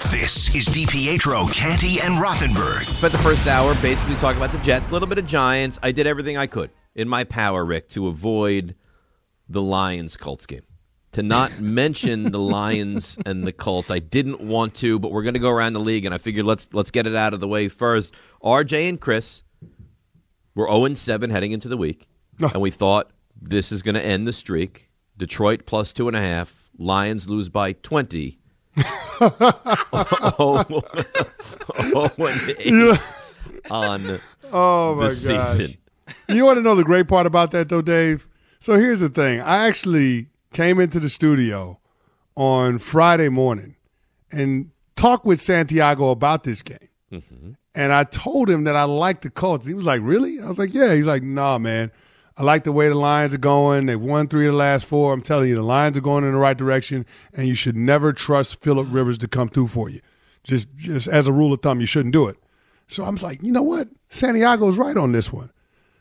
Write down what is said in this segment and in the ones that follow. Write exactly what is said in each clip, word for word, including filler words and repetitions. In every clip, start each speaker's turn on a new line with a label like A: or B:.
A: This is DiPietro, Canty, and Rothenberg.
B: Spent the first hour basically talking about the Jets, a little bit of Giants. I did everything I could in my power, Rick, to avoid the Lions-Colts game. To not mention the Lions and the Colts. I didn't want to, but we're going to go around the league, and I figured let's let's get it out of the way first. R J and Chris were oh and seven heading into the week, and we thought this is going to end the streak. Detroit plus two and a half. Lions lose by twenty. oh, oh, and eight on
C: oh my
B: the season.
C: You want to know the great part about that, though, Dave? So here's the thing. I actually came into the studio on Friday morning and talked with Santiago about this game. Mm-hmm. And I told him that I liked the Colts. He was like, really? I was like, yeah. He's like, nah, man. I like the way the Lions are going. They've won three of the last four. I'm telling you, the Lions are going in the right direction, and you should never trust Phillip Rivers to come through for you. Just, just as a rule of thumb, you shouldn't do it. So I was like, you know what? Santiago's right on this one.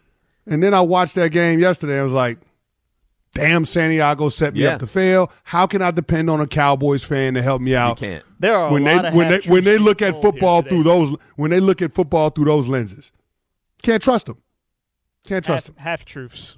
C: And then I watched that game yesterday. I was like, damn, Santiago set me
B: yeah.
C: up to fail. How can I depend on a Cowboys fan to help me out?
B: You can't.
D: There are a
C: when
D: lot
C: they
D: of
C: when they when they look at football through those when they look at football through those lenses. Can't trust them. Can't trust
D: half,
C: them.
D: Half truths.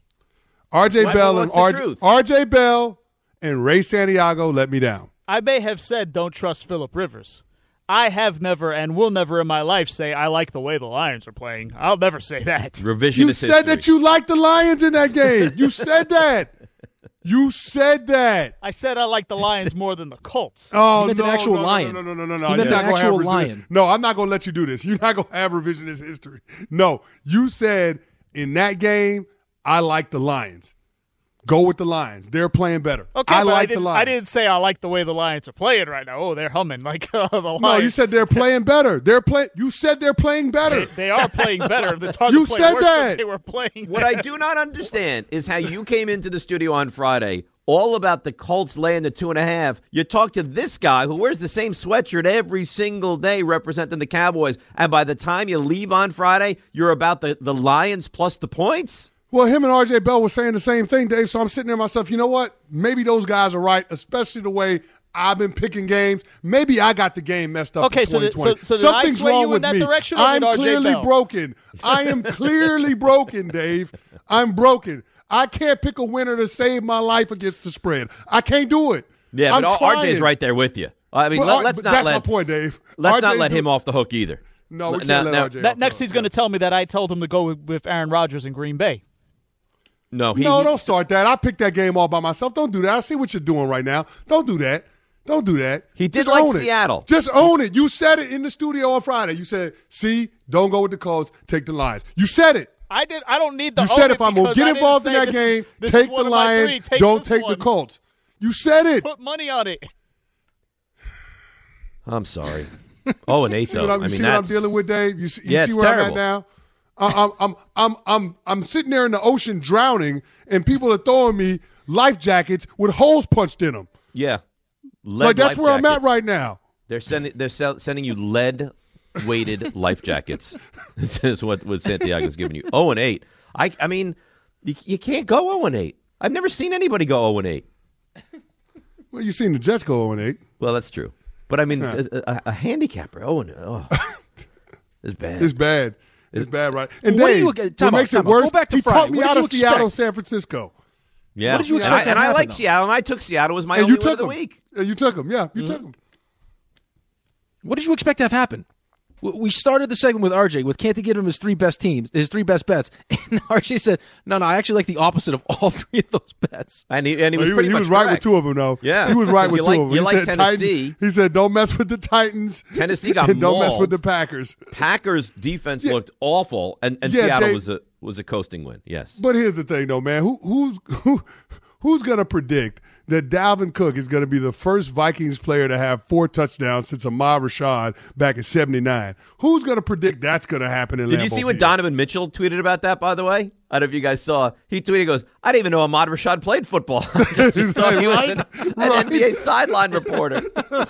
C: R J
B: Well,
C: Bell
B: what's
C: and R J,
B: the truth?
C: R J Bell and Ray Santiago let me down.
D: I may have said don't trust Phillip Rivers. I have never and will never in my life say I like the way the Lions are playing. I'll never say that.
B: Revisionist
C: You said
B: history.
C: that you liked the Lions in that game. You said that. You said that.
D: I said I like the Lions more than the Colts.
C: Oh,
E: He meant
C: no,
E: an actual
C: no, no,
E: lion.
C: No, no, no, no, no.
E: He
C: You're
E: meant
C: not
E: an
C: gonna have
E: actual
C: revision-
E: lion.
C: No, I'm not going to let you do this. You're not going to have revisionist history. No, you said in that game, I like the Lions. Go with the Lions. They're playing better.
D: Okay,
C: I
D: but I
C: like the
D: didn't,
C: Lions.
D: I didn't say I like the way the Lions are playing right now. Oh, they're humming like uh, the Lions.
C: No, you said they're playing better. They're play. You said they're playing better.
D: They, they are playing better. It's hard
C: You
D: to play
C: said
D: worse
C: that.
D: than they were playing.
B: What I do not understand is how you came into the studio on Friday all about the Colts laying the two and a half. You talk to this guy who wears the same sweatshirt every single day representing the Cowboys, and by the time you leave on Friday, you're about the, the Lions plus the points?
C: Well, him and R J Bell were saying the same thing, Dave, so I'm sitting there myself, you know what? Maybe those guys are right, especially the way I've been picking games. Maybe I got the game messed up
D: Okay,
C: in
D: so did-
C: twenty twenty.
D: so- so did I
C: Something's
D: sway
C: wrong
D: you in
C: with
D: that
C: me.
D: direction, or
C: I'm
D: did R J
C: clearly
D: Bell?
C: broken. I am clearly broken, Dave. I'm broken. I can't pick a winner to save my life against the spread. I can't do it.
B: Yeah,
C: I'm
B: but
C: trying.
B: R J's right there with you. I mean,
C: But
B: let,
C: R-
B: let's
C: but
B: not
C: that's
B: let
C: my point, Dave.
B: let's not
C: R J
B: let
C: do-
B: him off the hook either.
C: No, we can't
B: Now-
C: let
B: now-
C: R J
D: That,
C: off
D: next,
C: the
D: he's
C: hook.
D: going to tell me that I told him to go with, with Aaron Rodgers in Green Bay.
B: No, he,
C: No,
B: he-
C: don't start that. I picked that game all by myself. Don't do that. I see what you're doing right now. Don't do that. Don't do that.
B: He did
C: Just
B: like
C: own it.
B: Seattle.
C: Just own it. You said it in the studio on Friday. You said, see, don't go with the Colts, take the Lions. You said it.
D: I did. I don't need the.
C: You said
D: own
C: if
D: it
C: I'm going to
D: because
C: get
D: I didn't
C: involved in
D: say
C: that
D: this-
C: game,
D: this
C: take
D: is one
C: the
D: of my
C: Lions,
D: three. Take
C: don't
D: this
C: take
D: one.
C: the Colts. You said it.
D: Put money on it.
B: I'm sorry. Oh, and eight
C: See
B: though.
C: what I'm,
B: I
C: you
B: mean,
C: see what I'm
B: that's
C: dealing with, Dave? You see, you
B: Yeah,
C: see
B: it's
C: where I'm
B: terrible.
C: at now? I- I'm, I'm, I'm, I'm, I'm sitting there in the ocean drowning, and people are throwing me life jackets with holes punched in them.
B: yeah. Lead
C: Like, that's
B: life
C: where I'm at
B: jackets.
C: right now.
B: They're sending they're sell, sending you lead weighted life jackets. This is what, what Santiago's giving you. Oh and eight. I I mean, you, you can't go oh and eight. I've never seen anybody go oh and eight.
C: Well, you've seen the Jets go oh and eight.
B: Well, that's true. But I mean, a, a, a handicapper. Oh and oh, it's bad.
C: It's bad. It's bad, right? And
E: What do
C: Dave,
E: you-
C: what
E: time out,
C: makes
E: time
C: it
E: out.
C: worse,
E: Go back to
C: he
E: Friday.
C: talked me
E: What
C: out
E: did
C: of
E: you
C: Seattle,
E: expect?
C: San Francisco.
B: Yeah.
E: What did you
B: and
E: expect
B: I,
E: to
B: and I
E: happen,
B: like
E: though?
B: Seattle, and I took Seattle as my
C: And
B: only
C: you
B: win of
C: took
B: the
C: him.
B: week.
C: And you took him. Yeah, you
E: Mm-hmm.
C: took him.
E: What did you expect to have happen? W- We started the segment with R J with can't they give him his three best teams, his three best bets, and R J said, "No, no, I actually like the opposite of all three of those bets."
B: And he and he
C: Well,
B: was
C: he,
B: pretty
C: he
B: much
C: was right
B: correct.
C: with two of them, though.
B: Yeah.
C: he was right
B: You
C: with two
B: like-
C: of them.
B: you
C: He
B: like
C: said
B: Tennessee.
C: Titans, he said, "Don't mess with the Titans."
B: Tennessee got
C: and don't mess
B: mauled.
C: with the Packers.
B: Packers defense
C: Yeah.
B: looked awful, and, and
C: Yeah,
B: Seattle
C: they-
B: was a was a coasting win. Yes.
C: But here's the thing, though, man. Who who's who, who's gonna predict that Dalvin Cook is going to be the first Vikings player to have four touchdowns since Ahmad Rashad back in seventy-nine? Who's going to predict that's going to happen in
B: Did
C: Lambeau
B: you see what
C: Field?
B: Donovan Mitchell tweeted about that, by the way? I don't know if you guys saw. He tweeted, he goes, I didn't even know Ahmad Rashad played football. I just thought he was
C: Right?
B: an, an
C: Right.
B: N B A sideline reporter.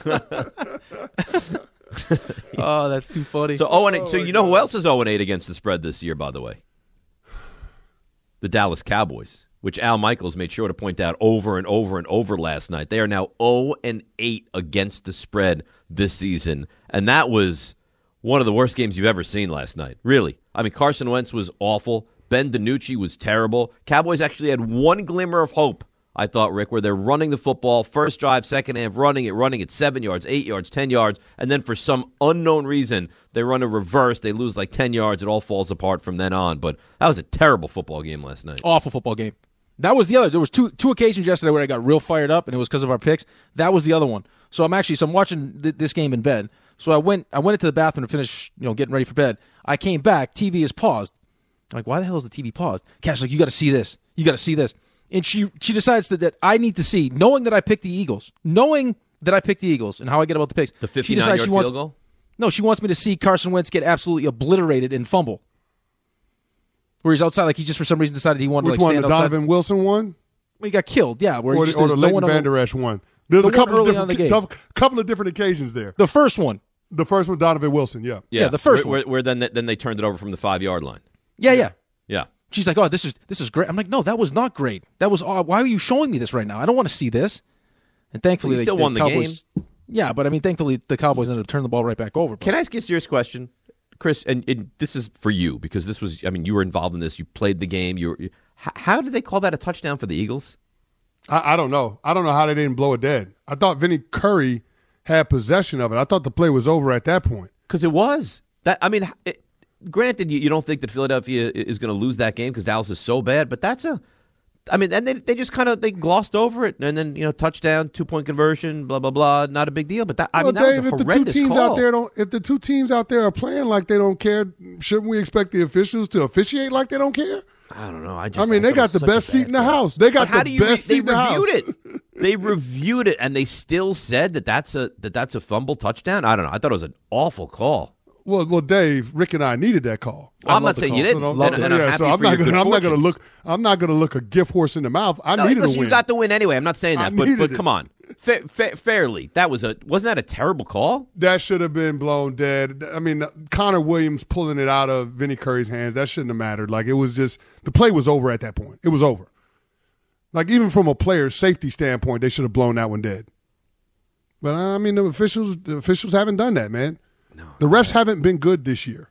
E: Oh, that's too funny.
B: So oh and eight.
C: Oh,
B: So
C: my
B: you know who
C: God.
B: else is oh and eight against the spread this year, by the way? The Dallas Cowboys. which Al Michaels made sure to point out over and over and over last night. They are now oh and eight against the spread this season, and that was one of the worst games you've ever seen last night. Really. I mean, Carson Wentz was awful. Ben DiNucci was terrible. Cowboys actually had one glimmer of hope, I thought, Rick, where they're running the football, first drive, second half, running it, running it seven yards, eight yards, ten yards, and then for some unknown reason, they run a reverse, they lose like ten yards, it all falls apart from then on. But that was a terrible football game last night.
E: Awful football game. That was the other. There was two two occasions yesterday where I got real fired up, and it was because of our picks. That was the other one. So I'm actually so I'm watching th- this game in bed. So I went I went into the bathroom to finish, you know, getting ready for bed. I came back, T V is paused. I'm like, why the hell is the T V paused? Cash like, you got to see this. You got to see this. And she she decides that, that I need to see, knowing that I picked the Eagles, knowing that I picked the Eagles and how I get about the picks.
B: The fifty-nine-yard field
E: wants,
B: goal?
E: No, she wants me to see Carson Wentz get absolutely obliterated and fumble. Where he's outside, like he just for some reason decided he wanted
C: Which
E: to like
C: one,
E: stand
C: the
E: outside.
C: Donovan Wilson one?
E: Well, he got killed, yeah. Where
C: Or,
E: he just,
C: or the
E: no
C: Leighton
E: one on
C: Van
E: the,
C: Der Esch one? There's
E: The
C: a couple
E: one
C: of
E: early on
C: different
E: the game.
C: dou- couple of different occasions there.
E: the first one.
C: The first one, Donovan Wilson, yeah.
E: Yeah, the first
B: where,
E: one.
B: Where, where then, then they turned it over from the five-yard line.
E: Yeah, yeah.
B: Yeah.
E: She's like, oh, this is this is great. I'm like, no, that was not great. That was uh, why are you showing me this right now? I don't want to see this. And thankfully,
B: Well, you
E: they-
B: still
E: the
B: won the
E: Cowboys, Yeah, but I mean, thankfully, the Cowboys ended up turning the ball right back over. But
B: Can I ask you a serious question, Chris? And, and this is for you because this was, I mean, you were involved in this. You played the game. You were, you, how, how did they call that a touchdown for the Eagles?
C: I, I don't know. I don't know how they didn't blow it dead. I thought Vinny Curry had possession of it. I thought the play was over at that point.
B: Because it was. That I mean, it, granted, you, you don't think that Philadelphia is going to lose that game because Dallas is so bad, but that's a, I mean, and they they just kind of they glossed over it, and then you know touchdown, two point conversion, blah blah blah, not a big deal. But that I
C: Well,
B: mean, that
C: Dave,
B: was a
C: if the two
B: horrendous
C: teams
B: call.
C: out there don't, if the two teams out there are playing like they don't care, shouldn't we expect the officials to officiate like they don't care?
B: I don't know. I just
C: I mean,
B: I
C: they
B: thought
C: got
B: it
C: the
B: was such
C: best
B: a
C: seat
B: bad
C: in the
B: call.
C: house. They got
B: But how
C: the
B: do you
C: best
B: re-
C: seat
B: they
C: in the house.
B: reviewed it. They reviewed it, and they still said that that's a that that's a fumble touchdown. I don't know. I thought it was an awful call.
C: Well, well, Dave, Rick and I needed that call.
B: Well, I'm
E: love
B: not
E: the
B: saying
E: call.
B: you didn't,
C: So,
B: and, and I'm
C: yeah,
B: happy
C: so I'm
B: for
C: not
B: your
C: gonna,
B: good
C: I'm not going to
B: fortunes.
C: look. I'm not going to look a gift horse in the mouth. I
B: No,
C: needed
B: listen,
C: a win.
B: you got the win anyway. I'm not saying
C: I
B: that, but
C: needed
B: but
C: it.
B: come on, fa- fa- fairly. That was a wasn't that a terrible call?
C: That should have been blown dead. I mean, Connor Williams pulling it out of Vinny Curry's hands, that shouldn't have mattered. Like, it was just, the play was over at that point. It was over. Like, even from a player's safety standpoint, they should have blown that one dead. But, I mean, the officials the officials haven't done that, man.
B: No,
C: the refs haven't been good this year.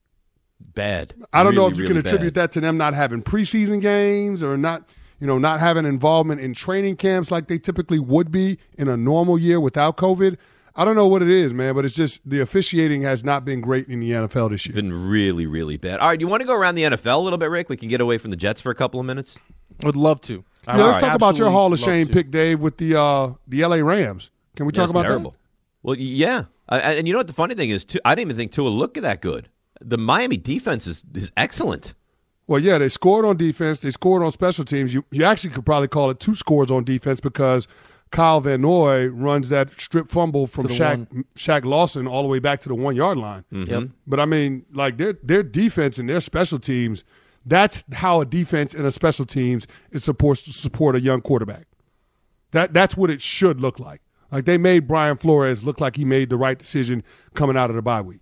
B: bad.
C: I don't know
B: Really,
C: if you
B: really
C: can attribute
B: bad.
C: that to them not having preseason games or not, you know, not having involvement in training camps like they typically would be in a normal year without COVID. I don't know what it is, man, but it's just the officiating has not been great in the N F L this year.
B: Been really, really bad. All right, you want to go around the N F L a little bit, Rick? We can get away from the Jets for a couple of minutes.
E: would love to. I
C: Yeah,
E: would
C: let's talk about your
E: absolutely
C: Hall of
E: love
C: Shame
E: to.
C: pick, Dave, with the uh, the L A Rams. Can we talk
B: That's
C: about
B: terrible. Well, yeah, I, I- and you know what the funny thing is? Too, I didn't even think Tua looked that good. The Miami defense is, is excellent.
C: that? Well, yeah, they scored on defense. They scored on special teams. You you actually could probably call it two scores on defense because Kyle Van Noy runs that strip fumble from
E: To the
C: Shaq, Shaq Lawson all the way back to the one-yard line.
E: Yep.
C: But, I mean, like, their their defense and their special teams, that's how a defense and a special teams is supposed to support a young quarterback. That That's what it should look like. Like, they made Brian Flores look like he made the right decision coming out of the bye week.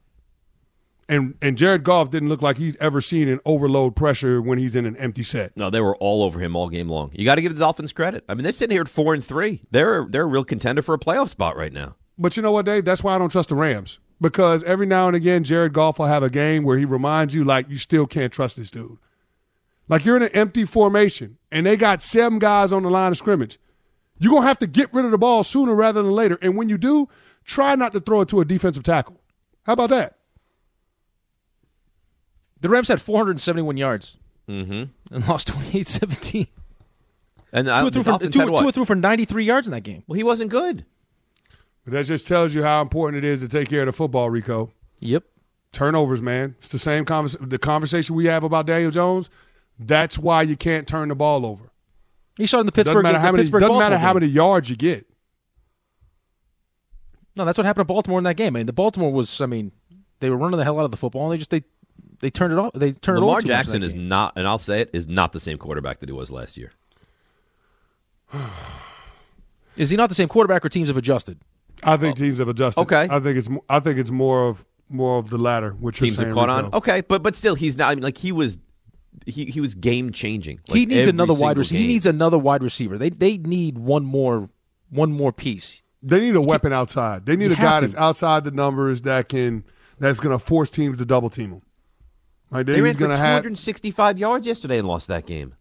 C: And and Jared Goff didn't look like he's ever seen an overload pressure when he's in an empty set.
B: No, they were all over him all game long. You got to give the Dolphins credit. I mean, they're sitting here at four and three. They're they're a real contender for a playoff spot right now.
C: But you know what, Dave? That's why I don't trust the Rams. Because every now and again, Jared Goff will have a game where he reminds you, like, you still can't trust this dude. Like, you're in an empty formation, and they got seven guys on the line of scrimmage. You're going to have to get rid of the ball sooner rather than later. And when you do, try not to throw it to a defensive tackle. How about that?
E: The Rams had four hundred seventy-one yards
B: Mm-hmm.
E: and lost twenty-eight seventeen.
B: And I,
E: Tua
B: the
E: threw, for,
B: Dolphins
E: Tua,
B: had what?
E: Tua threw for ninety-three yards in that game.
B: Well, he wasn't good.
C: But that just tells you how important it is to take care of the football, Rico.
E: Yep.
C: Turnovers, man. It's the same convers- the conversation we have about Daniel Jones. That's why you can't turn the ball over.
E: He saw it in the
C: Doesn't
E: Pittsburgh.
C: matter how
E: the
C: many,
E: Pittsburgh
C: doesn't matter
E: Baltimore
C: how
E: game.
C: many yards you get.
E: No, that's what happened to Baltimore in that game. I mean, the Baltimore was. I mean, they were running the hell out of the football, and they just they they turned it off. They turned
B: Lamar
E: it over. too much in
B: Jackson
E: that
B: is
E: game.
B: not, and I'll say it, is not the same quarterback that he was last year.
E: Is he not the same quarterback, or teams have adjusted?
C: I think teams have adjusted.
B: Okay.
C: I think it's I think it's more of more of the latter, which you're
B: Teams
C: saying,
B: have caught
C: Rico.
B: on. Okay, but but still, he's not. I mean, like he was, he, he was game changing.
E: Like he needs another wide
B: receiver.
E: He needs another wide receiver. They they need one more one more piece.
C: They need a weapon outside. They need a guy
E: to.
C: that's outside the numbers that can that's going to force teams to double team him. Like
B: they ran for two
C: have,
B: hundred sixty-five yards yesterday and lost that game.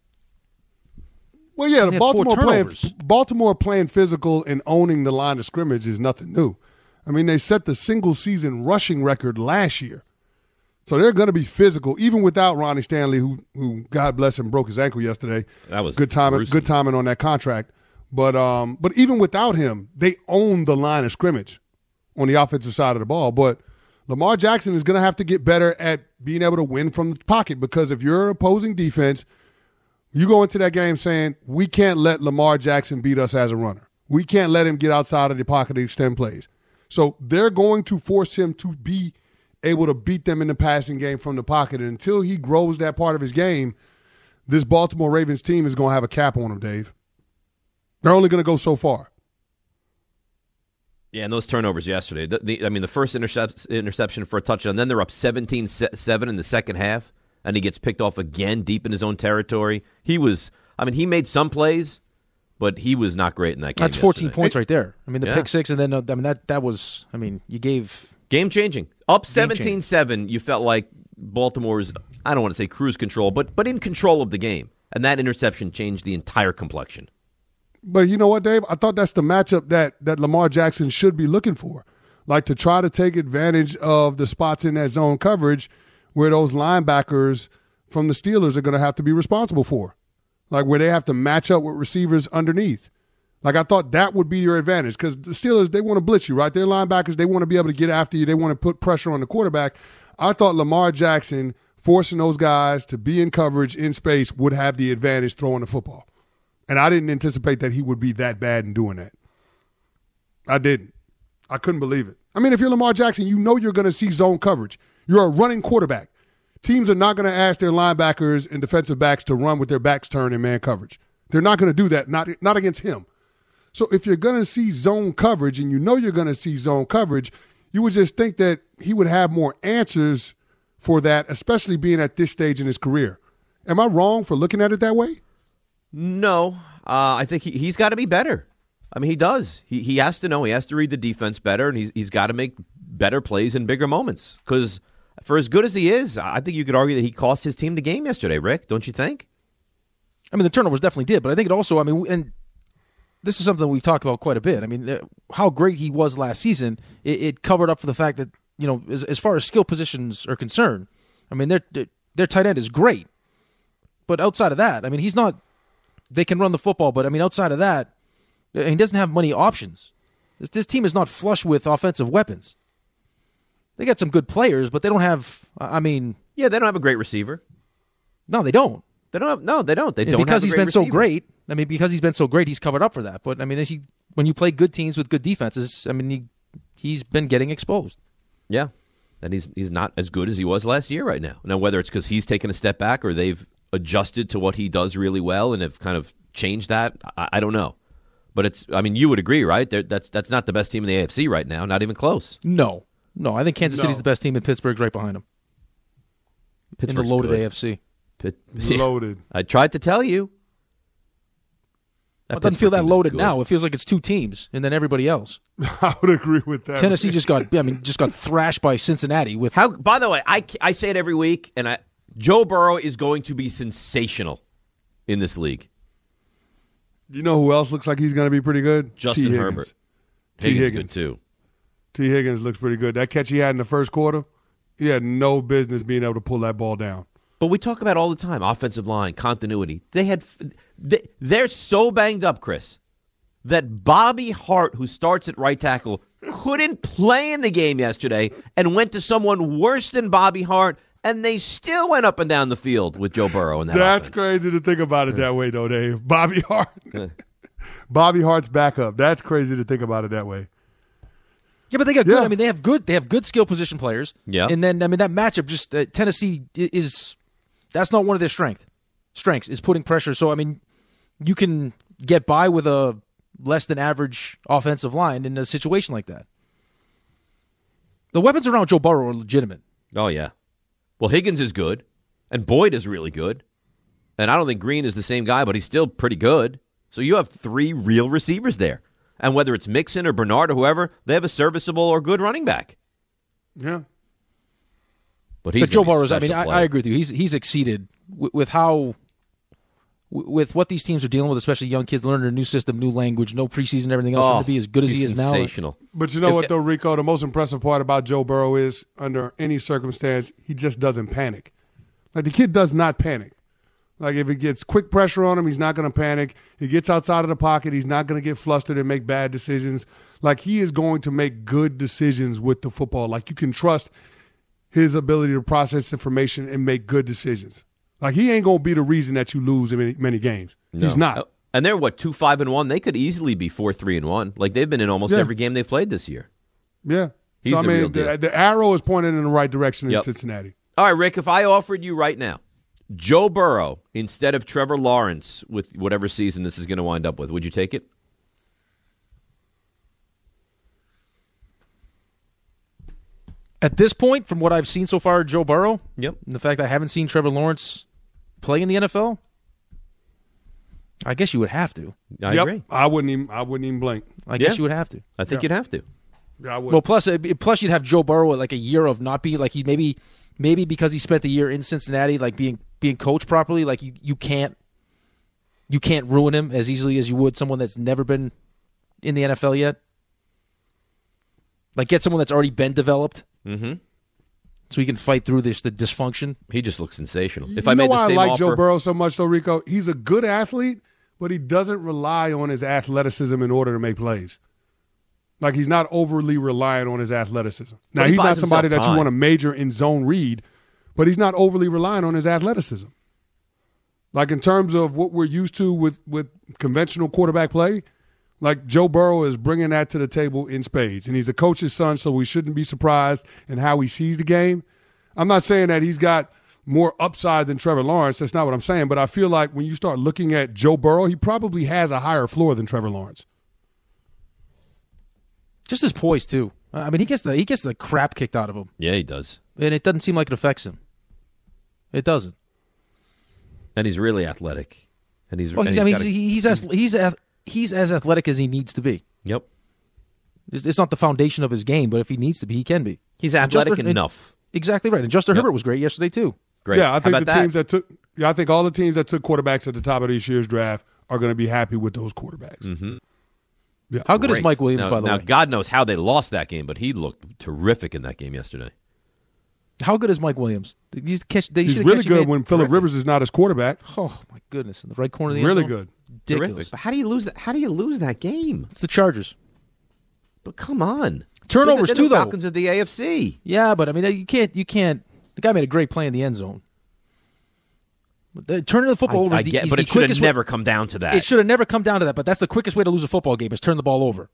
C: Well, yeah,
E: the
C: Baltimore playing Baltimore playing physical and owning the line of scrimmage is nothing new. I mean, they set the single season rushing record last year. So they're going to be physical, even without Ronnie Stanley, who, who God bless him, broke his ankle yesterday.
B: That was
C: good timing.
B: gruesome.
C: Good timing on that contract. But um, but even without him, they own the line of scrimmage on the offensive side of the ball. But Lamar Jackson is going to have to get better at being able to win from the pocket, because if you're an opposing defense, you go into that game saying, we can't let Lamar Jackson beat us as a runner. We can't let him get outside of the pocket to extend plays. So they're going to force him to be able to beat them in the passing game from the pocket. And until he grows that part of his game, this Baltimore Ravens team is going to have a cap on him, Dave. They're only going to go so far.
B: Yeah, and those turnovers yesterday. The, the, I mean, the first intercept, interception for a touchdown, then they're up seventeen seven in the second half, and he gets picked off again deep in his own territory. He was, I mean, he made some plays, but he was not great in that game.
E: That's fourteen
B: yesterday.
E: points right there. I mean, the
B: yeah.
E: pick six, and then, uh, I mean, that, that was, I mean, you gave...
B: Game-changing. Up seventeen seven, you felt like Baltimore's, I don't want to say cruise control, but but in control of the game. And that interception changed the entire complexion.
C: But you know what, Dave? I thought that's the matchup that, that Lamar Jackson should be looking for. Like to try to take advantage of the spots in that zone coverage where those linebackers from the Steelers are going to have to be responsible for. Like where they have to match up with receivers underneath. Like, I thought that would be your advantage because the Steelers, they want to blitz you, right? They're linebackers. They want to be able to get after you. They want to put pressure on the quarterback. I thought Lamar Jackson forcing those guys to be in coverage in space would have the advantage throwing the football. And I didn't anticipate that he would be that bad in doing that. I didn't. I couldn't believe it. I mean, if you're Lamar Jackson, you know you're going to see zone coverage. You're a running quarterback. Teams are not going to ask their linebackers and defensive backs to run with their backs turned in man coverage. They're not going to do that, not, not against him. So if you're going to see zone coverage and you know you're going to see zone coverage, you would just think that he would have more answers for that, especially being at this stage in his career. Am I wrong for looking at it that way?
B: No. Uh, I think he, he's got to be better. I mean, he does. He he has to know. He has to read the defense better, and he's, he's got to make better plays in bigger moments. Because for as good as he is, I think you could argue that he cost his team the game yesterday, Rick. Don't you think?
E: I mean, the turnovers definitely did, but I think it also, I mean, and this is something we've talked about quite a bit. I mean, how great he was last season, it, it covered up for the fact that, you know, as, as far as skill positions are concerned, I mean, their their tight end is great. But outside of that, I mean, he's not, they can run the football, but I mean, outside of that, he doesn't have many options. This, this team is not flush with offensive weapons. They got some good players, but they don't have, I mean.
B: Yeah, they don't have a great receiver.
E: No, they don't.
B: They don't have, no, they don't. They
E: and
B: don't
E: because
B: have a
E: he's
B: great
E: been
B: receiver.
E: so great. I mean, because he's been so great, he's covered up for that. But I mean, he, when you play good teams with good defenses, I mean, he, he's been getting exposed.
B: Yeah, and he's he's not as good as he was last year right now. Now, whether it's because he's taken a step back or they've adjusted to what he does really well and have kind of changed that, I, I don't know. But it's, I mean, you would agree, right? They're, that's that's not the best team in the A F C right now, not even close.
E: No, no, I think Kansas
C: No.
E: City's the best team, and Pittsburgh's right behind them in the
B: Pittsburgh's
E: loaded
B: good.
E: A F C.
B: Pitt,
C: Loaded.
B: I tried to tell you. That
E: It doesn't feel
B: Pittsburgh
E: that
B: team is
E: loaded
B: good.
E: now. It feels like it's two teams, and then everybody else.
C: I would agree with that.
E: Tennessee just got, I mean, just got thrashed by Cincinnati with.
B: How? By the way, I, I say it every week, and I, Joe Burrow is going to be sensational in this league.
C: You know who else looks like he's going to be pretty good?
B: Justin
C: T. Higgins.
B: Herbert.
C: T.
B: Higgins
C: Higgins.
B: good too.
C: T. Higgins looks pretty good. That catch he had in the first quarter, he had no business being able to pull that ball down.
B: But we talk about all the time, offensive line, continuity. They had, they, they're so banged up, Chris, that Bobby Hart, who starts at right tackle, couldn't play in the game yesterday and went to someone worse than Bobby Hart, and they still went up and down the field with Joe Burrow in that
C: That's
B: offense.
C: crazy to think about it that way, though, Dave. Bobby Hart. Bobby Hart's backup. That's crazy to think about it that way.
E: Yeah, but they got good.
C: Yeah.
E: I mean, they have good. They have good skill position players.
B: Yeah.
E: And then I mean that matchup just uh, Tennessee i- is that's not one of their strength strengths is putting pressure. So I mean, you can get by with a less than average offensive line in a situation like that. The weapons around Joe Burrow are legitimate.
B: Oh, yeah. Well, Higgins is good, and Boyd is really good. And I don't think Green is the same guy, but he's still pretty good. So you have three real receivers there. And whether it's Mixon or Bernard or whoever, they have a serviceable or good running back.
C: Yeah.
B: But, he's
E: but Joe
B: gonna be a
E: Burrow's, I mean,
B: special
E: I,
B: player.
E: I agree with you. He's he's exceeded with, with how, with what these teams are dealing with, especially young kids learning a new system, new language, no preseason, everything else.
B: Oh,
E: for him to be as good as
B: he's
E: he is now.
B: sensational.
C: But you know
B: If-
C: what, though, Rico? The most impressive part about Joe Burrow is, under any circumstance, he just doesn't panic. Like, the kid does not panic. Like, if it gets quick pressure on him, he's not going to panic. He gets outside of the pocket, he's not going to get flustered and make bad decisions. Like, he is going to make good decisions with the football. Like, you can trust his ability to process information and make good decisions. Like, he ain't going to be the reason that you lose in many, many games.
B: No.
C: He's not.
B: And they're, what, two five and one? They could easily be four three and one. Like, they've been in almost
C: Yeah.
B: every game they've played this year.
C: Yeah.
B: He's
C: so, I
B: the real
C: mean,
B: deal.
C: the, the arrow is pointing in the right direction in
B: Yep.
C: Cincinnati.
B: All right, Rick, if I offered you right now Joe Burrow instead of Trevor Lawrence with whatever season this is going to wind up with, would you take it?
E: At this point, from what I've seen so far, Joe Burrow,
B: Yep.
E: and the fact that I haven't seen Trevor Lawrence play in the N F L, I guess you would have to.
B: I
C: yep.
B: agree.
C: I wouldn't even I wouldn't even blink.
E: I guess
B: Yeah.
E: you would have to.
B: I think
C: Yeah.
B: you'd have to.
C: Yeah, I would.
E: Well, plus, uh, plus you'd have Joe Burrow at like a year of not being like he maybe maybe because he spent the year in Cincinnati, like being being coached properly, like you, you can't you can't ruin him as easily as you would someone that's never been in the N F L yet. Like get someone that's already been developed,
B: Mm-hmm.
E: so he can fight through this the dysfunction.
B: He just looks sensational. If
C: you
B: I
C: know
B: made
C: why
B: the same
C: I like
B: offer,
C: Joe Burrow so much, though, Rico? He's a good athlete, but he doesn't rely on his athleticism in order to make plays. Like, he's not overly reliant on his athleticism. Now,
B: But he
C: he's
B: buys
C: not somebody
B: himself
C: that you
B: time.
C: want to major in zone read, but he's not overly reliant on his athleticism. Like, in terms of what we're used to with, with conventional quarterback play, like Joe Burrow is bringing that to the table in spades. And he's the coach's son, so we shouldn't be surprised in how he sees the game. I'm not saying that he's got more upside than Trevor Lawrence. That's not what I'm saying. But I feel like when you start looking at Joe Burrow, he probably has a higher floor than Trevor Lawrence.
E: Just his poise too. I mean, he gets the he gets the crap kicked out of him,
B: yeah, he does.
E: and it doesn't seem like it affects him. It doesn't.
B: And he's really athletic. And he's,
E: Well,
B: and
E: he's, I mean,
B: got a-
E: he's he's as he's ath- he's as athletic as he needs to be.
B: Yep.
E: It's, it's not the foundation of his game, but if he needs to be, he can be.
B: He's
E: And
B: athletic
E: Justin-
B: enough.
E: Exactly right. And Justin
B: Yep.
E: Herbert was great yesterday too.
B: Great.
C: Yeah, I
B: How
C: think the
B: about that?
C: teams that took yeah, I think all the teams that took quarterbacks at the top of this year's draft are going to be happy with those quarterbacks.
B: Mm-hmm.
C: Yeah.
E: How good is
B: Great.
E: Mike Williams,
B: now,
E: by the
B: now,
E: way?
B: God knows how they lost that game, but he looked terrific in that game yesterday.
E: How good is Mike Williams? Did you catch, did you
C: He's
E: see the
C: really
E: catch he
C: good
E: made?
C: when Phillip Rivers is not his quarterback.
E: Oh my goodness! In the right corner of the end
C: Really
E: zone.
C: good.
E: Ridiculous.
B: Terrific. But how do you lose that? How do you lose that game?
E: It's the Chargers.
B: But come on,
E: Turnovers
B: They're the
E: too, though.
B: Falcons of the A F C.
E: Yeah, but I mean, you can't. You can't. The guy made a great play in the end zone. But the, turning the football
B: I,
E: over
B: I
E: is the,
B: get,
E: is
B: but
E: the
B: it should have
E: quickest way-
B: never come down to that.
E: It should have never come down to that. But that's the quickest way to lose a football game is turn the ball over.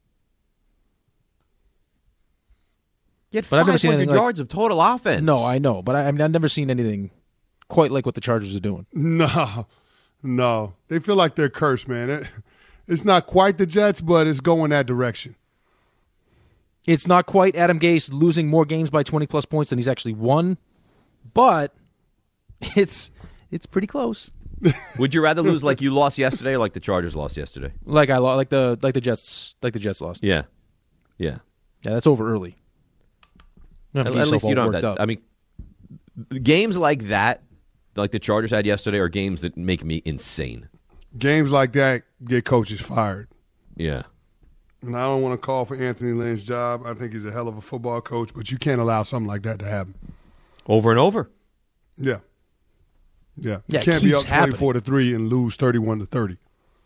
B: You had
E: But I've never
B: five
E: seen
B: hundred
E: anything like-
B: yards of total offense.
E: No, I know, but I, I mean, I've never seen anything quite like what the Chargers are doing.
C: No, no. They feel like they're cursed, man. It, it's not quite the Jets, but it's going that direction.
E: It's not quite Adam Gase losing more games by twenty plus points than he's actually won, but it's it's pretty close.
B: Would you rather lose like you lost yesterday, or like the Chargers lost yesterday?
E: Like I lo- like the like the Jets like the Jets lost.
B: Yeah, yeah.
E: Yeah, that's over early. You don't
B: At,
E: have to get
B: at
E: yourself
B: least you
E: all
B: don't
E: worked
B: have that.
E: up.
B: I mean, games like that, like the Chargers had yesterday, are games that make me insane.
C: Games like that get coaches fired.
B: Yeah.
C: And I don't want to call for Anthony Lynn's job. I think he's a hell of a football coach, but you can't allow something like that to happen.
B: Over and over.
C: Yeah. Yeah.
E: Yeah,
C: you
E: it
C: can't be
E: keeps
C: up twenty-four to three and lose thirty-one to thirty.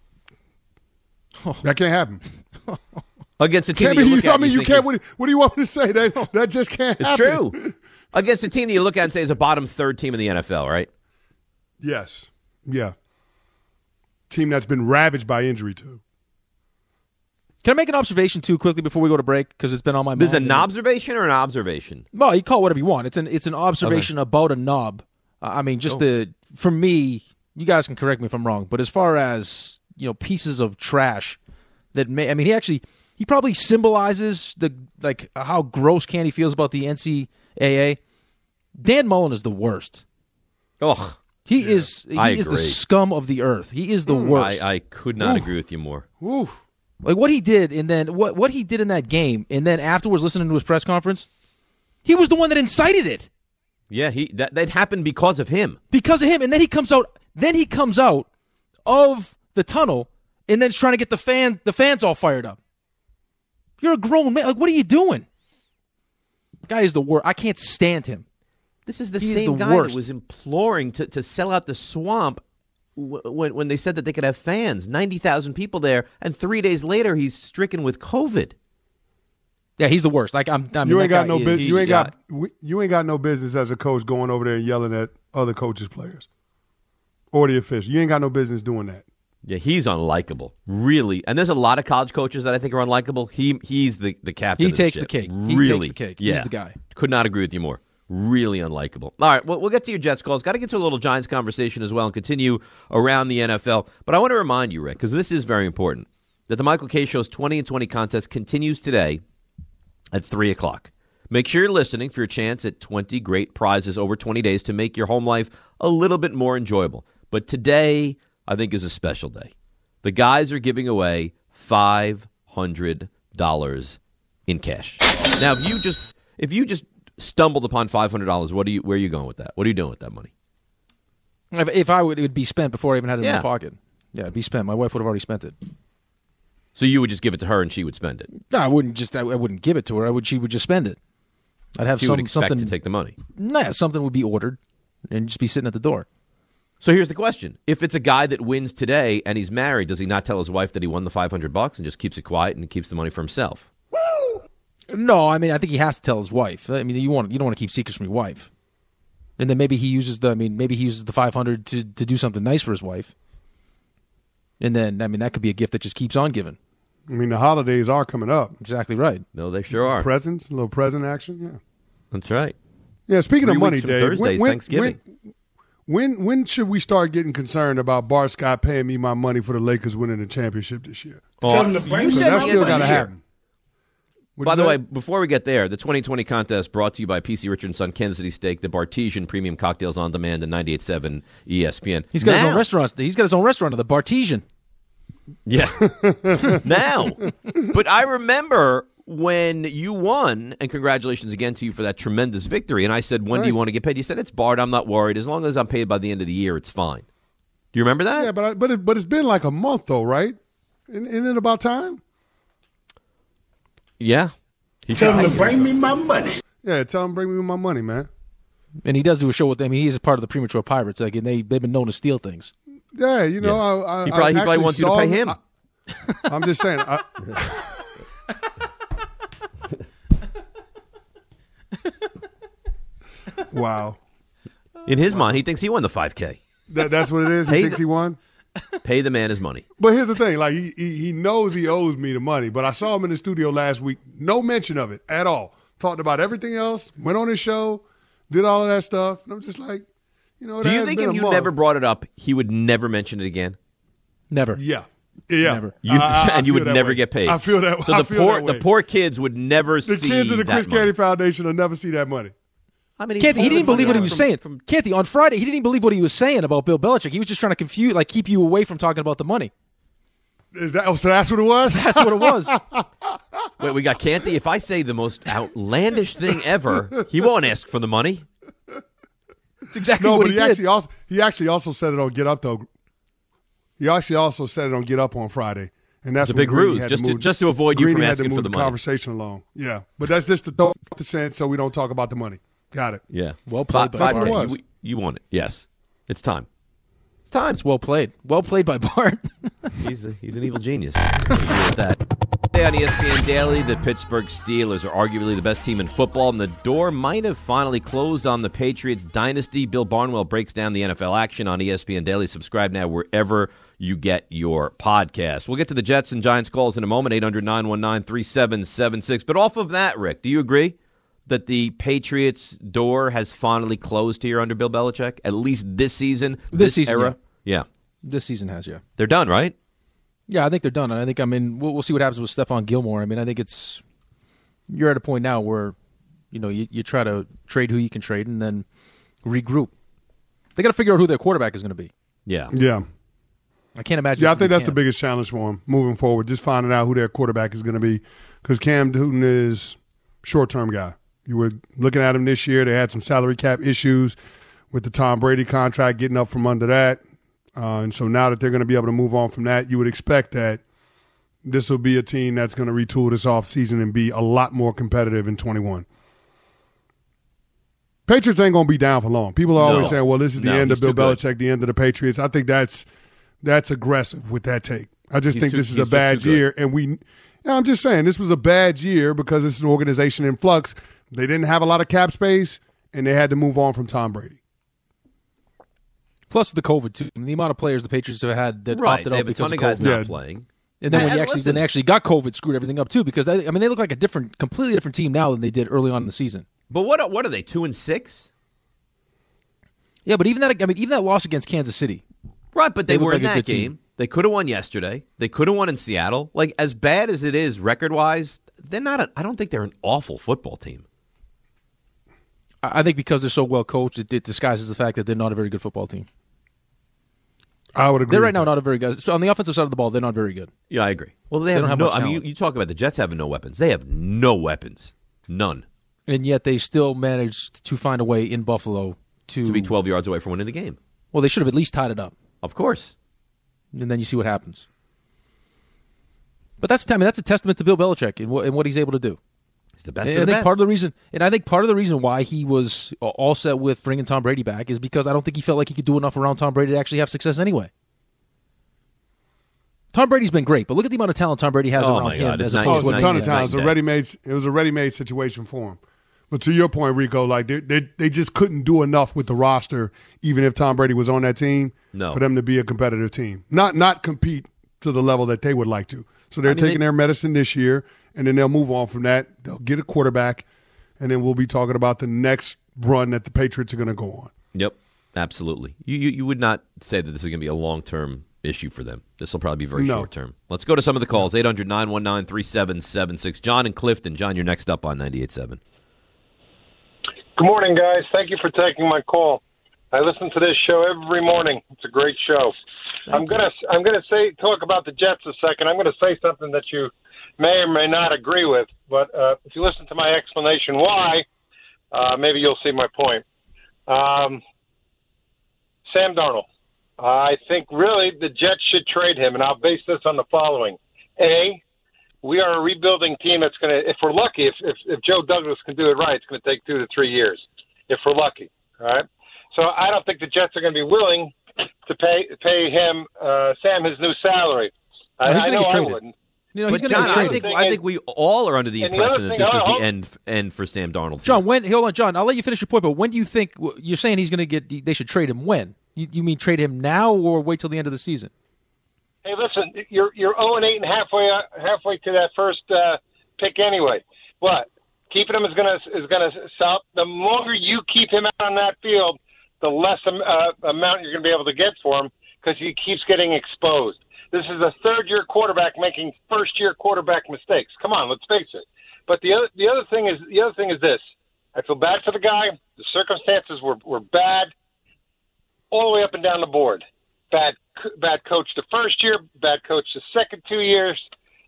C: That can't happen.
B: Against a team
C: Can't
B: that
C: be,
B: you look
C: you,
B: at
C: I
B: and
C: mean, you
B: think
C: can't.
B: is-
C: What do, what do you want me to say? That that just can't
B: It's
C: happen.
B: true. Against a team that you look at and say is a bottom third team in the N F L, right?
C: Yes. Yeah. Team that's been ravaged by injury too.
E: Can I make an observation too quickly before we go to break because it's been on my mind?
B: This is an
E: and-
B: observation or an observation?
E: Well, you call it whatever you want. It's an it's an observation about a knob. Uh, I mean, just
B: Oh.
E: the for me, you guys can correct me if I'm wrong, but as far as you know, pieces of trash that may. I mean, he actually he probably symbolizes the like how gross Candy feels about the N C A A. Dan Mullen is the worst.
B: Ugh.
E: He is he
B: I
E: is the
B: agree.
E: scum of the earth. He is the worst.
B: I, I could not agree with you more.
C: Oof.
E: Like what he did, and then what what he did in that game, and then afterwards listening to his press conference, he was the one that incited it
B: Yeah, he that that happened because of him.
E: because of him. And then he comes out, then he comes out of the tunnel, and then's trying to get the fan the fans all fired up. You're a grown man. Like what are you doing? The guy is the worst. I can't stand him.
B: This is the
E: He is
B: same
E: the
B: guy
E: worst.
B: that was imploring to, to sell out the swamp w- when when they said that they could have fans, ninety thousand people there, and three days later he's stricken with COVID.
E: Yeah, he's the worst. Like I'm. I mean,
C: You ain't
E: that
C: got
E: guy
C: no
E: is-
C: business. You ain't
B: yeah.
C: got we- you ain't got no business as a coach going over there and yelling at other coaches' players or the officials. You ain't got no business doing that.
B: Yeah, he's unlikable, really. And there's a lot of college coaches that I think are unlikable. He he's the the captain.
E: He
B: of the
E: takes the
B: ship.
E: cake. He
B: Really,
E: takes the cake. He's
B: Yeah,
E: the guy.
B: Could not agree with you more. Really unlikable. All right, well, we'll get to your Jets calls. Got to get to a little Giants conversation as well and continue around the N F L. But I want to remind you, Rick, because this is very important, that the Michael K. Show's twenty and twenty contest continues today at three o'clock. Make sure you're listening for your chance at twenty great prizes over twenty days to make your home life a little bit more enjoyable. But today, I think, is a special day. The guys are giving away five hundred dollars in cash. Now, if you just if you just stumbled upon five hundred dollars, what do you where are you going with that? What are you doing with that money?
E: If, if I would, it would be spent before I even had it in
B: Yeah.
E: my pocket. Yeah, it'd be spent. My wife would have already spent it.
B: So you would just give it to her and she would spend it.
E: No, I wouldn't just. I, I wouldn't give it to her. I would. She would just spend it. I'd have
B: She
E: some
B: would expect
E: something.
B: to take the money.
E: Nah, something would be ordered and just be sitting at the door.
B: So here's the question. If it's a guy that wins today and he's married, does he not tell his wife that he won the five hundred bucks and just keeps it quiet and keeps the money for himself?
E: No, I mean I think he has to tell his wife. I mean you want you don't want to keep secrets from your wife. And then maybe he uses the I mean maybe he uses the five hundred to to do something nice for his wife. And then I mean that could be a gift that just keeps on giving.
C: I mean, the holidays are coming up.
E: Exactly right.
B: No, they sure are.
C: Presents, a little present action. Yeah.
B: That's right.
C: Yeah. Speaking
B: Three
C: of money,
B: weeks from
C: Dave,
B: Thursday's Thanksgiving.
C: When, when when should we start getting concerned about Bart Scott paying me my money for the Lakers winning the championship this year?
B: Oh, you
C: Because
B: said
C: that's
B: the
C: still
B: end of
C: got to
B: the year.
C: happen. What'd
B: By
C: you
B: the
C: say?
B: way, before we get there, the twenty twenty contest brought to you by P C Richard and Son, Kansas City Steak, the Bartesian Premium Cocktails on Demand, and ninety-eight point seven E S P N.
E: He's got his
B: Now-
E: own restaurant. He's got his own restaurant, the Bartesian.
B: Yeah. Now. But I remember when you won, and congratulations again to you for that tremendous victory, and I said, when do you
C: Right.
B: want to get paid? You said, it's Bart, I'm not worried. As long as I'm paid by the end of the year, it's fine. Do you remember that?
C: Yeah, but I, but it, but it's been like a month though, right? Isn't, isn't it about time?
B: Yeah. He
F: Tell him to bring me my money.
C: Yeah, tell him bring me my money, man.
E: And he does do a show with them. I mean, he's a part of the Premature Pirates. Like, and they they've been known to steal things.
C: Yeah, you know,
B: Yeah.
C: I, I,
B: He probably-
C: I
B: he probably
C: actually
B: wants you to
C: saw
B: pay him.
C: I, I'm just saying. I, wow,
B: In his mind, he thinks he won the five K.
C: that, that's what it is. He
B: Hey,
C: thinks he won.
B: Pay the man his money.
C: But here's the thing: like he, he he knows he owes me the money. But I saw him in the studio last week. No mention of it at all. Talked about everything else. Went on his show. Did all of that stuff. And I'm just like, you know.
B: Do
C: it
B: you
C: has
B: think
C: been
B: if
C: a
B: you
C: month.
B: never brought it up, he would never mention it again?
E: Never.
C: Yeah. Yeah.
E: Never.
B: You,
C: I- I- I
B: and you
C: feel
B: would
C: that
B: never
C: way.
B: get paid.
C: I feel that.
B: So
C: I
B: the
C: feel
B: poor,
C: that way.
B: the poor kids would never
C: The
B: see
C: kids of the
B: that
C: Chris
B: money.
C: Canty Foundation will never see that money.
B: I mean,
E: Canty, he didn't believe what he was
B: from-
E: saying.
B: from-
E: Canty, on Friday, he didn't even believe what he was saying about Bill Belichick. He was just trying to confuse, like, keep you away from talking about the money.
C: Is that? Oh, so that's what it was.
E: That's what it was.
B: Wait, we got Canty. If I say the most outlandish thing ever, he won't ask for the money.
E: It's exactly
C: No,
E: what
C: but
E: he,
C: he
E: did.
C: actually also he actually also said it on Get Up though. He actually also said it on Get Up on Friday, and that's
B: It's a
C: when
B: big
C: Greeny
B: ruse,
C: had
B: just to-
C: move-
B: just to avoid you
C: Greeny
B: from
C: had to
B: asking for
C: move
B: the
C: the
B: money.
C: conversation along. Yeah, but that's just to throw the sense so we don't talk about the money. Got it.
B: Yeah.
E: Well played
B: Five-
E: by
B: five
C: Bart.
B: K.
C: That's what it
B: You, you won it. Yes. It's time. It's time.
E: It's well played. Well played by Bart.
B: He's a, he's an evil genius. With that. Today on E S P N Daily, the Pittsburgh Steelers are arguably the best team in football, and the door might have finally closed on the Patriots dynasty. Bill Barnwell breaks down the N F L action on E S P N Daily. Subscribe now wherever you get your podcast. We'll get to the Jets and Giants calls in a moment, eight hundred, nine one nine, three seven seven six. But off of that, Rick, do you agree that the Patriots door has finally closed here under Bill Belichick, at least this season,
E: This season,
B: era? Yeah.
E: This season has, yeah.
B: They're done, right?
E: Yeah, I think they're done. And I think, I mean, we'll, we'll see what happens with Stephon Gilmore. I mean, I think it's, you're at a point now where, you know, you, you try to trade who you can trade and then regroup. They got to figure out who their quarterback is going to be.
B: Yeah.
C: Yeah.
E: I can't imagine.
C: Yeah, I think that's
E: Cam.
C: the biggest challenge for them moving forward, just finding out who their quarterback is going to be, because Cam Newton is short-term guy. You were looking at him this year. They had some salary cap issues with the Tom Brady contract, getting up from under that. Uh, and so now that they're going to be able to move on from that, you would expect that this will be a team that's going to retool this offseason and be a lot more competitive in twenty-one. Patriots ain't going to be down for long. People are
B: No.
C: always saying, well, this is the
B: No,
C: end of
B: he's
C: Bill
B: too good.
C: Belichick, the end of the Patriots. I think that's that's aggressive with that take. I just
B: He's
C: think
B: too-
C: this is
B: he's
C: a
B: just
C: bad
B: too good.
C: year. And we, yeah, I'm just saying, this was a bad year because it's an organization in flux. They didn't have a lot of cap space, and they had to move on from Tom Brady.
E: Plus the COVID too. I mean, the amount of players the Patriots have had that
B: Right.
E: opted
B: they
E: out
B: have a
E: because
B: ton
E: of
B: of guys
E: COVID.
B: not
C: Yeah.
B: playing.
E: And then when
B: And-
E: you
B: and
E: actually
B: listen-
E: when they actually got COVID, screwed everything up too. Because they, I mean, they look like a different, completely different team now than they did early on in the season.
B: But what are, what are they, two and six?
E: Yeah, but even that, I mean, even that loss against Kansas City.
B: Right, but they,
E: They look
B: were
E: like
B: in
E: a
B: that
E: good
B: game.
E: team.
B: They could have won yesterday. They could have won in Seattle. Like, as bad as it is record-wise, they're not a, I don't think they're an awful football team.
E: I I think because they're so well coached, it, it disguises the fact that they're not a very good football team.
C: I would agree.
E: They're
C: with
E: right now
C: that.
E: not a very good. So on the offensive side of the ball, they're not very good.
B: Yeah, I agree. Well, they,
E: They
B: have,
E: don't have
B: no.
E: much
B: I mean, you,
E: talent.
B: you talk about the Jets having no weapons. They have no weapons, none,
E: And yet they still managed to find a way in Buffalo to,
B: to be twelve yards away from winning the game.
E: Well, they should have at least tied it up,
B: Of course.
E: and then you see what happens. But that's I mean, that's a testament to Bill Belichick and what, and what he's able to do.
B: He's the best
E: And
B: of
E: I
B: the
E: think
B: best.
E: part of the reason, and I think part of the reason why he was all set with bringing Tom Brady back is because I don't think he felt like he could do enough around Tom Brady to actually have success anyway. Tom Brady's been great, but look at the amount of talent Tom Brady has
B: Oh,
E: around
B: my
E: him.
B: God, it's
E: as
B: not-
C: Oh,
E: opposed
C: it's a
B: night-
E: to
C: ton of
B: night
C: times.
B: and
C: It was a
B: day.
C: ready-made. It was a ready-made situation for him. But to your point, Rico, like they, they they just couldn't do enough with the roster, even if Tom Brady was on that team,
B: No.
C: for them to be a competitive team. Not not compete to the level that they would like to. So they're
B: I mean,
C: taking
B: they-
C: their medicine this year, and then they'll move on from that. They'll get a quarterback, and then we'll be talking about the next run that the Patriots are going to go on.
B: Yep, absolutely. You, you you would not say that this is going to be a long-term issue for them. This will probably be very
C: No.
B: short-term. Let's go to some of the calls. eight hundred, nine one nine, three seven seven six. John in Clifton. John, you're next up on ninety-eight seven.
F: Good morning, guys. Thank you for taking my call. I listen to this show every morning. It's a great show. I'm gonna I'm gonna say talk about the Jets a second. I'm gonna say something that you may or may not agree with, but uh, if you listen to my explanation why, uh, maybe you'll see my point. Um, Sam Darnold. I think really the Jets should trade him, and I'll base this on the following: A, we are a rebuilding team that's going to, if we're lucky, if, if if Joe Douglas can do it right, it's going to take two to three years, if we're lucky. All right. So I don't think the Jets are going to be willing to pay pay him uh, Sam his new salary. I,
E: No, he's
F: I
E: gonna
F: know
E: get
F: I
E: traded.
F: wouldn't.
E: You know, he's
B: But
E: going to
B: John,
E: get
B: I
E: traded.
B: think
F: thing
B: I
F: is-
B: think we all are under the
F: and the other
B: impression that
F: thing-
B: this is
F: hold
B: the
F: on.
B: end end for Sam Darnold.
E: John, when hold on, John, I'll let you finish your point. But when do you think you're saying he's going to get? They should trade him. When you, you mean trade him now or wait till the end of the season?
F: Hey, listen, you're you're zero and eight and halfway halfway to that first uh, pick anyway. But keeping him is gonna is gonna stop. The longer you keep him out on that field, the less um, uh, amount you're gonna be able to get for him because he keeps getting exposed. This is a third year quarterback making first year quarterback mistakes. Come on, let's face it. But the other the other thing is the other thing is this. I feel bad for the guy. The circumstances were were bad all the way up and down the board. Bad, bad coach the first year, bad coach the second two years.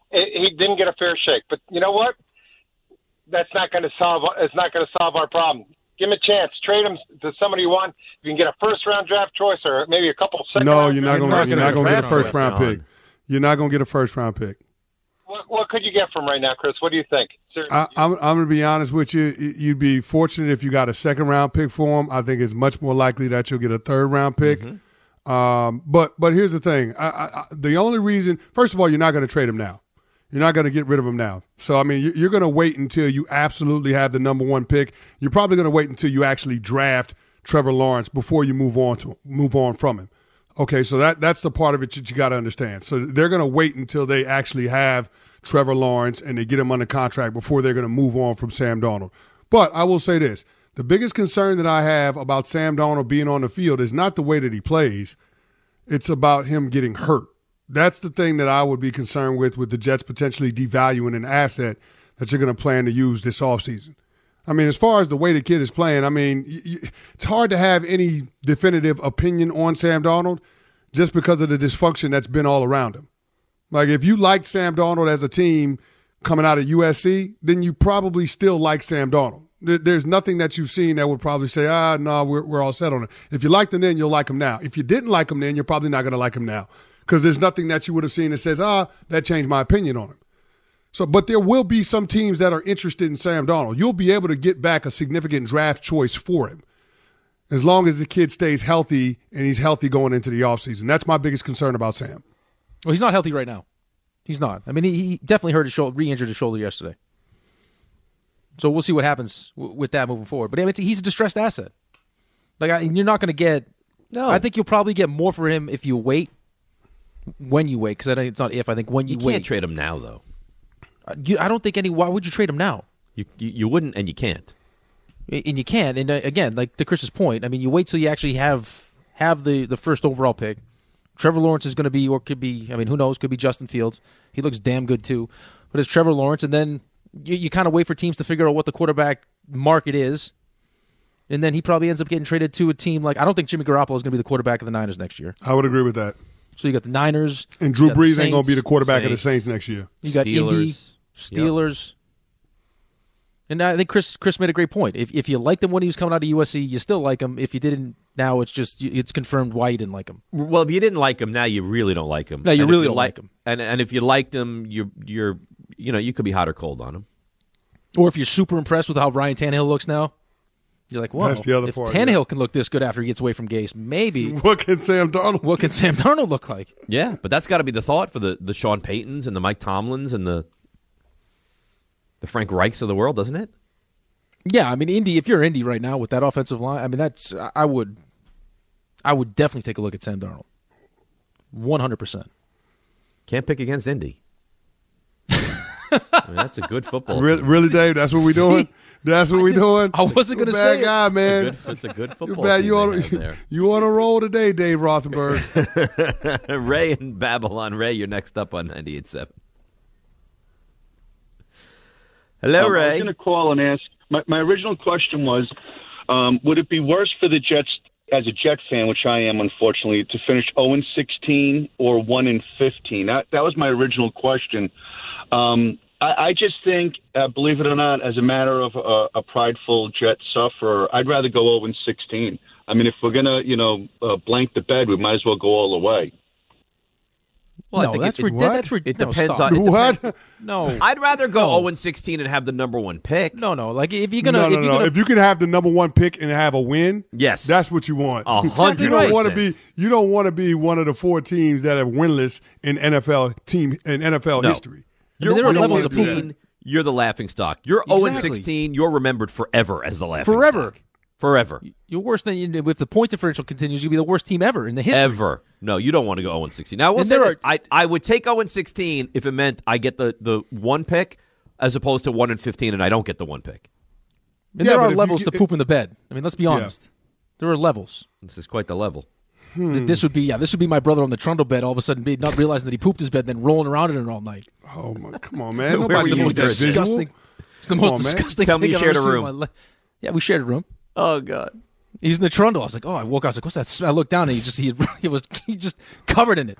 F: He didn't get a fair shake. But you know what? That's not going to solve. It's not going to solve our problem. Give him a chance. Trade him to somebody you want. You can get a first round draft choice or maybe a couple. Second
C: No,
F: round
C: you're not
F: draft
C: going.
E: not
C: to You're
E: gonna
C: not going to get a
B: draft
C: first
B: choice,
C: round
B: John.
C: pick. You're not going to get a first round pick.
F: What, what could you get from right now, Chris? What do you think? Seriously.
C: I, I'm, I'm going to be honest with you. You'd be fortunate if you got a second round pick for him. I think it's much more likely that you'll get a third round pick.
B: Mm-hmm.
C: Um, but but here's the thing. I, I, I, the only reason, first of all, you're not going to trade him now. You're not going to get rid of him now. So I mean, you- you're going to wait until you absolutely have the number one pick. You're probably going to wait until you actually draft Trevor Lawrence before you move on to move on from him. Okay, so that that's the part of it that you got to understand. So they're going to wait until they actually have Trevor Lawrence and they get him under contract before they're going to move on from Sam Darnold. But I will say this. The biggest concern that I have about Sam Darnold being on the field is not the way that he plays. It's about him getting hurt. That's the thing that I would be concerned with, with the Jets potentially devaluing an asset that you're going to plan to use this offseason. I mean, as far as the way the kid is playing, I mean, y- y- it's hard to have any definitive opinion on Sam Darnold just because of the dysfunction that's been all around him. Like, if you liked Sam Darnold as a team coming out of U S C, then you probably still like Sam Darnold. There- There's nothing that you've seen that would probably say, ah, no, we're, we're all set on it. If you liked him then, you'll like him now. If you didn't like him then, you're probably not going to like him now because there's nothing that you would have seen that says, ah, that changed my opinion on him. So, but there will be some teams that are interested in Sam Darnold. You'll be able to get back a significant draft choice for him as long as the kid stays healthy and he's healthy going into the offseason. That's my biggest concern about Sam.
E: Well, he's not healthy right now. He's not. I mean, he, he definitely hurt his shoulder, re-injured his shoulder yesterday. So we'll see what happens w- with that moving forward. But I mean, he's a distressed asset. Like I, you're not going to get.
B: No,
E: I think you'll probably get more for him if you wait. When you wait, because I think it's not if. I think when you,
B: you
E: wait.
B: can't trade him now, though.
E: Uh, you, I don't think any. Why would you trade him now?
B: You, you you wouldn't, and you can't.
E: And you can. And uh, again, like to Chris's point, I mean, you wait till you actually have have the, the first overall pick. Trevor Lawrence is going to be, or could be, I mean, who knows? Could be Justin Fields. He looks damn good too. But it's Trevor Lawrence, and then you, you kind of wait for teams to figure out what the quarterback market is. And then he probably ends up getting traded to a team like, I don't think Jimmy Garoppolo is going to be the quarterback of the Niners next year.
C: I would agree with that.
E: So you got the Niners.
C: And Drew
E: you got the
C: Brees ain't going to be the
E: Saints,
C: quarterback of the
B: Saints.
C: Saints next year.
E: You got Indy,
B: Steelers.
E: Steelers. And I think Chris Chris made a great point. If if you liked him when he was coming out of U S C, you still like him. If you didn't, now it's just it's confirmed why you didn't like him.
B: Well, if you didn't like him, now you really don't like him.
E: No, you
B: And if
E: really don't like him.
B: And and if you liked him, you're you're you know you could be hot or cold on him.
E: Or if you're super impressed with how Ryan Tannehill looks now, you're like, well,
C: That's the other
E: if
C: part,
E: Tannehill
C: yeah.
E: can look this good after he gets away from Gase, maybe
C: What can Sam Darnold
E: what can Sam Darnold look like?
B: Yeah, but that's got to be the thought for the the Sean Paytons and the Mike Tomlins and the the Frank Reichs of the world, doesn't it?
E: Yeah, I mean, Indy. If you're Indy right now with that offensive line, I mean, that's I would, I would definitely take a look at Sam Darnold, one hundred percent.
B: Can't pick against Indy. I mean, that's a good football.
C: Really, really, Dave? That's what we doing? That's what we doing?
E: I wasn't
C: You're
E: gonna
C: a bad
E: say it.
C: guy, man.
B: It's a good, it's a good
C: You're
B: football.
C: bad.
B: team
C: You
B: they
C: on
B: have there.
C: you on a roll today, Dave Rothenberg?
B: Ray and Babylon. Ray, you're next up on ninety-eight point seven. Hello,
G: Um, I was
B: Ray.
G: going to call and ask. My, my original question was, um, would it be worse for the Jets, as a Jet fan, which I am, unfortunately, to finish oh and sixteen or one and fifteen? That, that was my original question. Um, I, I just think, uh, believe it or not, as a matter of uh, a prideful Jet sufferer, I'd rather go oh and sixteen. I mean, if we're going to, you know, uh, blank the bed, we might as well go all the way.
B: Well, I
E: no,
B: think
E: that's
B: it-
E: rid-
C: What?
E: that's rid-
B: It
E: no,
B: depends
E: stop.
B: on- It
C: What?
B: depends.
E: No,
B: I'd rather go
E: No.
B: oh and sixteen and have the number one pick.
E: no, no. Like if you're gonna,
C: no,
E: if
C: no,
E: you're
C: no.
E: gonna,
C: If you can have the number one pick and have a win,
B: Yes.
C: that's what you want.
B: A
E: Exactly
B: hundred
C: You don't
E: right.
C: want to
B: percent.
C: be. You don't want to be one of the four teams that have winless in N F L team in N F L
B: No.
C: history.
B: You're
E: there are
B: one and
E: levels of
B: sixteen, you're the laughing stock. You're oh and
E: Exactly.
B: sixteen, you're remembered forever as the laughing
E: Forever.
B: stock. Forever.
E: you're worse than you, if the point differential continues, you'll be the worst team ever in the history.
B: Ever. No, you don't want to go oh and sixteen. Now, I will
E: And
B: say
E: there
B: this. I, I would take oh and sixteen if it meant I get the, the one pick as opposed to one and fifteen and I don't get the one pick.
E: And
C: Yeah,
E: there
C: but
E: are
C: if you
E: levels
C: get-
E: to poop in the bed. I mean, let's be honest. There are levels.
B: This is quite the level.
E: This would be yeah. This would be my brother on the trundle bed. All of a sudden, be, not realizing that he pooped his bed, then rolling around in it all night.
C: Oh my! Come on, man.
B: Where
C: Nobody
B: were you
C: needs that
B: during this?
C: visual.
E: Disgusting. It's the
C: Come
E: most
C: on, man.
E: disgusting
B: Tell me
E: thing
B: you
E: I've
B: shared
E: ever
B: a
E: seen in
B: room.
E: my life. Yeah, we shared a room.
B: Oh, God.
E: He's in the trundle. I was like, oh, I woke up. I was like, what's that smell? I looked down and he just he, had, he was he just covered in it.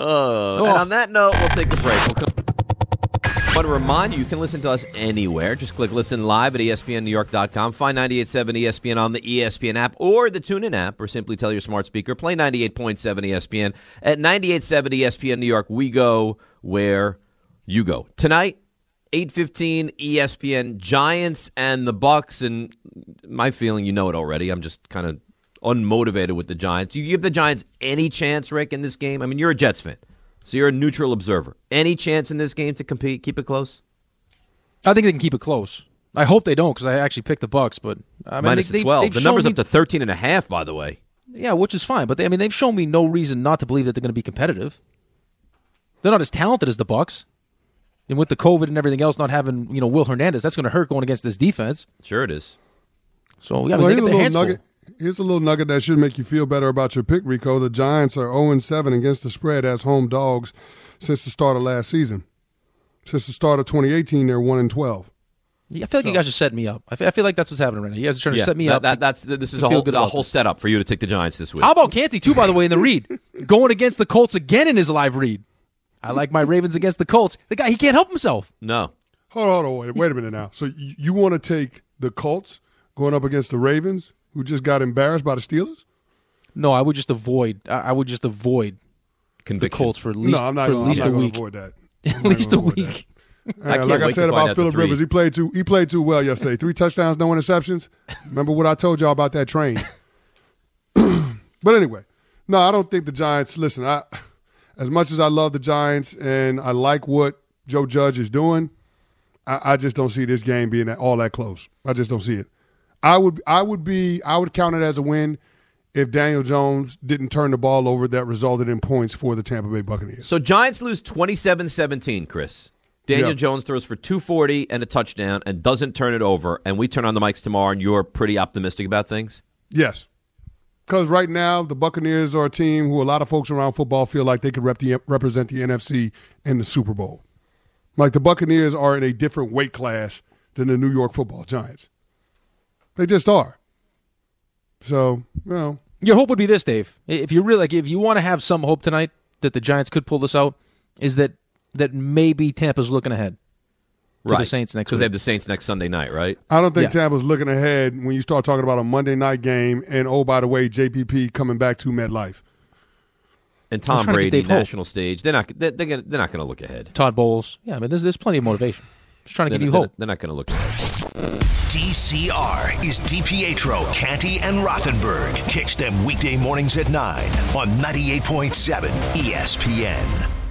B: Uh,
E: Oh.
B: And on that note, we'll take a break. We'll come. I want to remind you, you can listen to us anywhere. Just click listen live at E S P N New York dot com. Find ninety-eight point seven E S P N on the E S P N app or the TuneIn app, or simply tell your smart speaker, play ninety-eight point seven E S P N. At ninety-eight point seven E S P N New York, we go where you go. Tonight, eight fifteen E S P N, Giants and the Bucks. And my feeling, you know it already. I'm just kind of unmotivated with the Giants. You give the Giants any chance, Rick, in this game? I mean, you're a Jets fan, so you're a neutral observer. Any chance in this game to compete, keep it close?
E: I think they can keep it close. I hope they don't because I actually picked the Bucks, but I mean,
B: Minus
E: they,
B: the
E: they've-
B: twelve.
E: they've
B: The
E: shown
B: number's
E: me-
B: up to thirteen and a half, by the way.
E: Yeah, which is fine. But they, I mean, they've shown me no reason not to believe that they're going to be competitive. They're not as talented as the Bucks, and with the COVID and everything else, not having you know Will Hernandez, that's going to hurt going against this defense.
B: Sure it is.
E: So yeah, I
C: Well,
E: mean, they
C: here's
E: get
C: a
E: their
C: little
E: hands full.
C: nugget. Here's a little nugget that should make you feel better about your pick, Rico. The Giants are oh and seven against the spread as home dogs since the start of last season. Since the start of twenty eighteen, they're one and twelve.
E: Yeah, I feel like
C: So-
E: you guys are setting me up. I feel, I feel like that's what's happening right now. You guys are trying to
B: Yeah,
E: set me
B: that,
E: up.
B: That, that's this is
E: to
B: a
E: feel
B: whole,
E: good
B: a
E: about
B: whole
E: this.
B: setup for you to take the Giants this week.
E: How about Canty, too, by the way, in the read? Going against the Colts again in his live read. I like my Ravens against the Colts. The guy, he can't help himself.
B: No.
C: Hold on, hold on, wait, wait a minute now. So you, you want to take the Colts going up against the Ravens, who just got embarrassed by the Steelers?
E: No, I would just avoid. I I would just avoid the
B: Conviction.
E: Colts for at least,
C: no, I'm not
E: for
C: going
E: at least
C: to
E: a week.
C: avoid that.
E: At least a week.
C: Uh,
B: can't
C: like I
B: wait
C: said
B: to find
C: about
B: out
C: Phillip
B: the three.
C: Rivers, he played too. He played too well yesterday. Three touchdowns, no interceptions. Remember what I told y'all about that train? But anyway, no, I don't think the Giants. Listen, I as much as I love the Giants and I like what Joe Judge is doing, I, I just don't see this game being that, all that close. I just don't see it. I would, I would be, I would count it as a win if Daniel Jones didn't turn the ball over that resulted in points for the Tampa Bay Buccaneers.
B: So Giants lose twenty-seven seventeen, Chris. Daniel
C: Yeah.
B: Jones throws for two forty and a touchdown and doesn't turn it over, and we turn on the mics tomorrow, and you're pretty optimistic about things?
C: Yes. Because right now, the Buccaneers are a team who a lot of folks around football feel like they could rep the, represent the N F C in the Super Bowl. Like the Buccaneers are in a different weight class than the New York Football Giants. They just are. So, you know.
E: Your hope would be this, Dave. If you really like, if you want to have some hope tonight that the Giants could pull this out, is that that maybe Tampa's looking ahead to
B: right.
E: the Saints next
B: Because
E: week.
B: they have the Saints next Sunday night, right?
C: I don't think
E: Yeah.
C: Tampa's looking ahead when you start talking about a Monday night game and, oh, by the way, J P P coming back to MetLife.
B: And
E: I was
B: Tom
E: trying to get
B: Brady,
E: Dave Hope.
B: national stage. They're not. They're, they're, gonna, they're not going to look ahead.
E: Todd Bowles. Yeah, I mean, there's there's plenty of motivation. Just trying to
B: They're,
E: give you
B: they're-
E: hope.
B: they're not going to look ahead.
A: D C R is DiPietro, Canty, and Rothenberg. Catch them weekday mornings at nine on ninety-eight point seven E S P N.